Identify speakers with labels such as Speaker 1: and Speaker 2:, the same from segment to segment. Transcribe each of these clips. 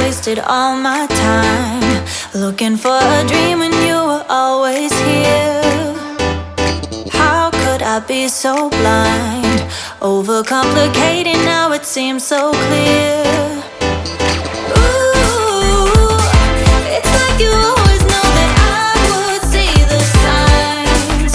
Speaker 1: wasted all my time looking for a dream when you were always here. How could I be so blind? Overcomplicating, now it seems so clear. Ooh, it's like you always know that I would see the signs.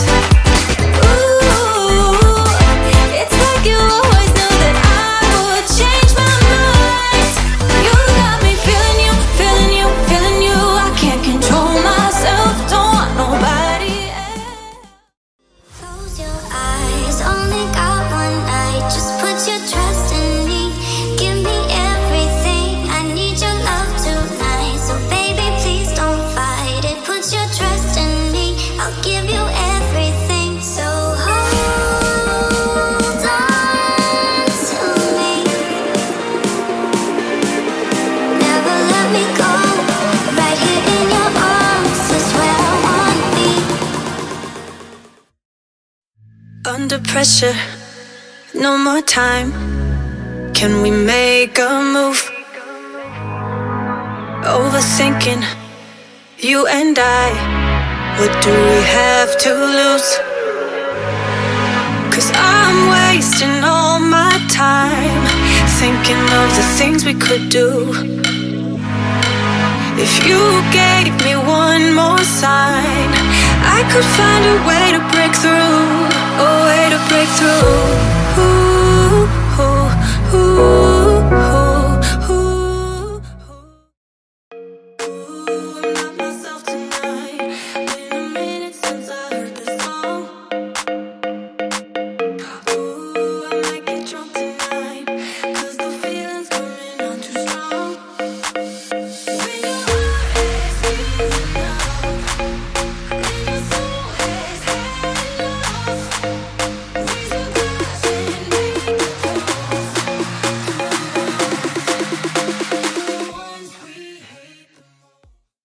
Speaker 1: Ooh, it's like you always know that I would change my mind. You got me feeling you, feeling you, feeling you. I can't control myself, don't want nobody else.
Speaker 2: Close your eyes, only got one night. Just put your trust in me. Give me everything. I need your love tonight. So baby, please don't fight it. Put your trust in me. I'll give you everything. So hold on to me. Never let me go. Right here in your arms is where I wanna be.
Speaker 1: Under pressure, no more time. Can we make a move? Overthinking, you and I. What do we have to lose? 'Cause I'm wasting all my time thinking of the things we could do. If you gave me one more sign, I could find a way to break through, a way to break through.